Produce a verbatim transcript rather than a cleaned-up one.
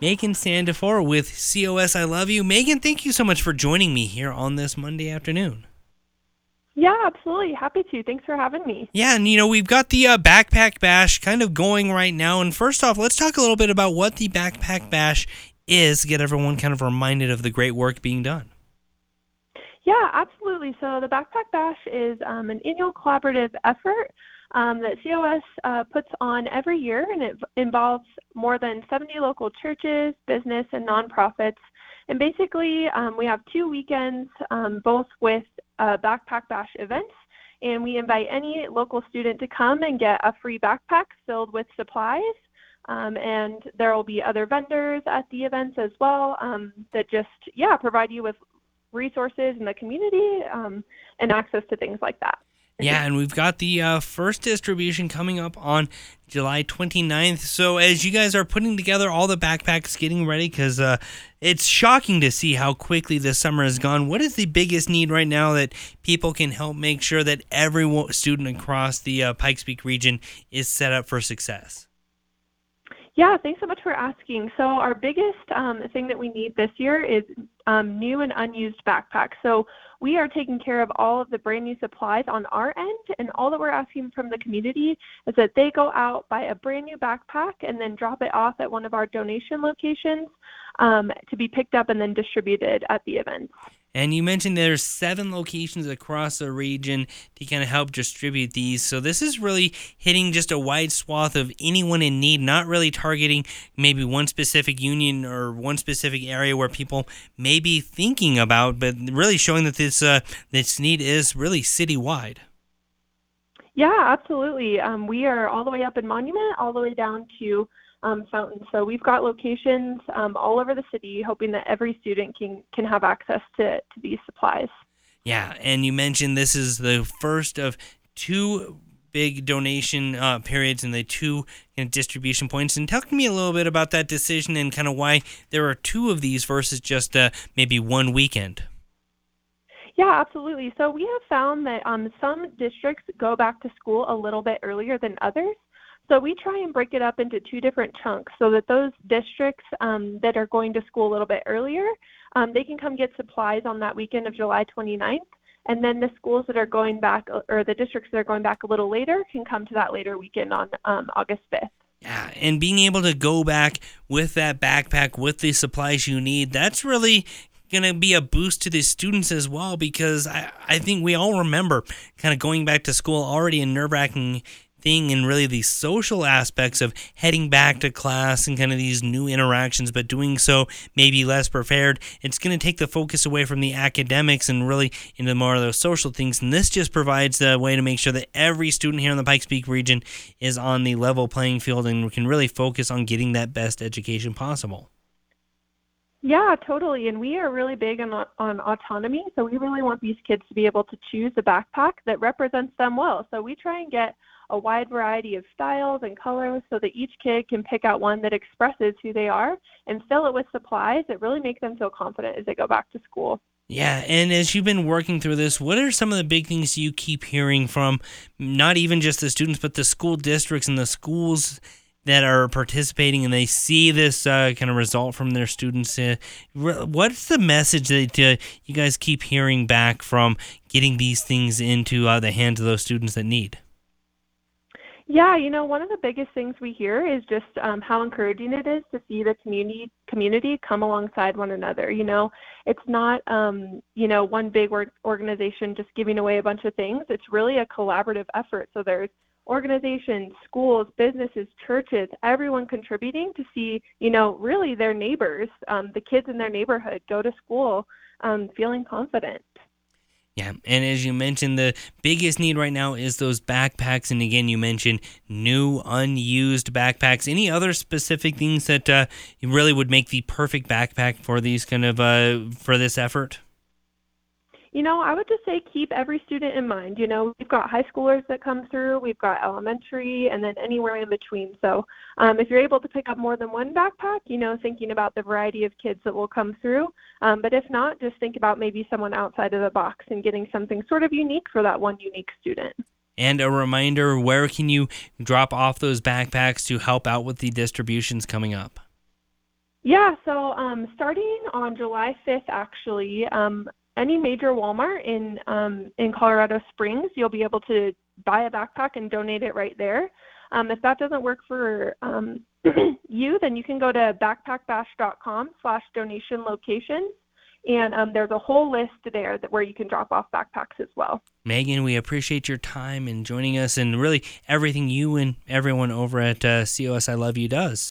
Megan Sandifor with C O S I Love You. Megan, thank you so much for joining me here on this Monday afternoon. Yeah, absolutely. Happy to. Thanks for having me. Yeah, and you know, we've got the uh, Backpack Bash kind of going right now. And first off, let's talk a little bit about what the Backpack Bash is to get everyone kind of reminded of the great work being done. Yeah, absolutely. So the Backpack Bash is um, an annual collaborative effort um, that C O S uh, puts on every year, and it involves more than seventy local churches, business, and nonprofits. And basically, um, we have two weekends, um, both with uh, Backpack Bash events, and we invite any local student to come and get a free backpack filled with supplies. Um, and there will be other vendors at the events as well um, that just, yeah, provide you with resources in the community um, and access to things like that. Yeah, and we've got the uh, first distribution coming up on July twenty-ninth. So as you guys are putting together all the backpacks, getting ready, because uh, it's shocking to see how quickly this summer has gone. What is the biggest need right now that people can help make sure that every student across the uh, Pikes Peak region is set up for success? Yeah, thanks so much for asking. So our biggest um, thing that we need this year is um, new and unused backpacks. So we are taking care of all of the brand new supplies on our end, and all that we're asking from the community is that they go out, buy a brand new backpack, and then drop it off at one of our donation locations um, to be picked up and then distributed at the event. And you mentioned there's seven locations across the region to kind of help distribute these. So this is really hitting just a wide swath of anyone in need, not really targeting maybe one specific union or one specific area where people may be thinking about, but really showing that this uh, this need is really citywide. Yeah, absolutely. Um, we are all the way up in Monument, all the way down to Um, Fountain. So we've got locations um, all over the city, hoping that every student can can have access to, to these supplies. Yeah, and you mentioned this is the first of two big donation uh, periods and the two you know, distribution points. And talk to me a little bit about that decision and kind of why there are two of these versus just uh, maybe one weekend. Yeah, absolutely. So we have found that um, some districts go back to school a little bit earlier than others. So we try and break it up into two different chunks so that those districts um, that are going to school a little bit earlier, um, they can come get supplies on that weekend of July twenty-ninth. And then the schools that are going back, or the districts that are going back a little later, can come to that later weekend on um, August fifth. Yeah, and being able to go back with that backpack, with the supplies you need, that's really going to be a boost to the students as well, because I, I think we all remember kind of going back to school already a nerve-wracking thing, and really the social aspects of heading back to class and kind of these new interactions, but doing so maybe less prepared. It's going to take the focus away from the academics and really into more of those social things. And this just provides a way to make sure that every student here in the Pikes Peak region is on the level playing field and we can really focus on getting that best education possible. Yeah, totally. And we are really big on, on autonomy. So we really want these kids to be able to choose a backpack that represents them well. So we try and get a wide variety of styles and colors so that each kid can pick out one that expresses who they are and fill it with supplies that really make them feel confident as they go back to school. Yeah, and as you've been working through this, what are some of the big things you keep hearing from not even just the students, but the school districts and the schools that are participating and they see this uh, kind of result from their students? Uh, what's the message that uh, you guys keep hearing back from getting these things into uh, the hands of those students that need? Yeah, you know, one of the biggest things we hear is just um, how encouraging it is to see the community community come alongside one another. You know, it's not, um, you know, one big organization just giving away a bunch of things. It's really a collaborative effort. So there's organizations, schools, businesses, churches, everyone contributing to see, you know, really their neighbors, um, the kids in their neighborhood go to school um, feeling confident. Yeah, and as you mentioned, the biggest need right now is those backpacks. And again, you mentioned new, unused backpacks. Any other specific things that uh, really would make the perfect backpack for these kind of uh, for this effort? You know, I would just say keep every student in mind. You know, we've got high schoolers that come through, we've got elementary, and then anywhere in between. So um, if you're able to pick up more than one backpack, you know, thinking about the variety of kids that will come through. Um, but if not, just think about maybe someone outside of the box and getting something sort of unique for that one unique student. And a reminder, where can you drop off those backpacks to help out with the distributions coming up? Yeah, so um, starting on July fifth, actually, um, any major Walmart in um, in Colorado Springs, you'll be able to buy a backpack and donate it right there. Um, if that doesn't work for um, you, then you can go to backpackbash.com slash donation locations, and um, there's a whole list there that where you can drop off backpacks as well. Megan, we appreciate your time and joining us and really everything you and everyone over at uh, C O S I Love You does.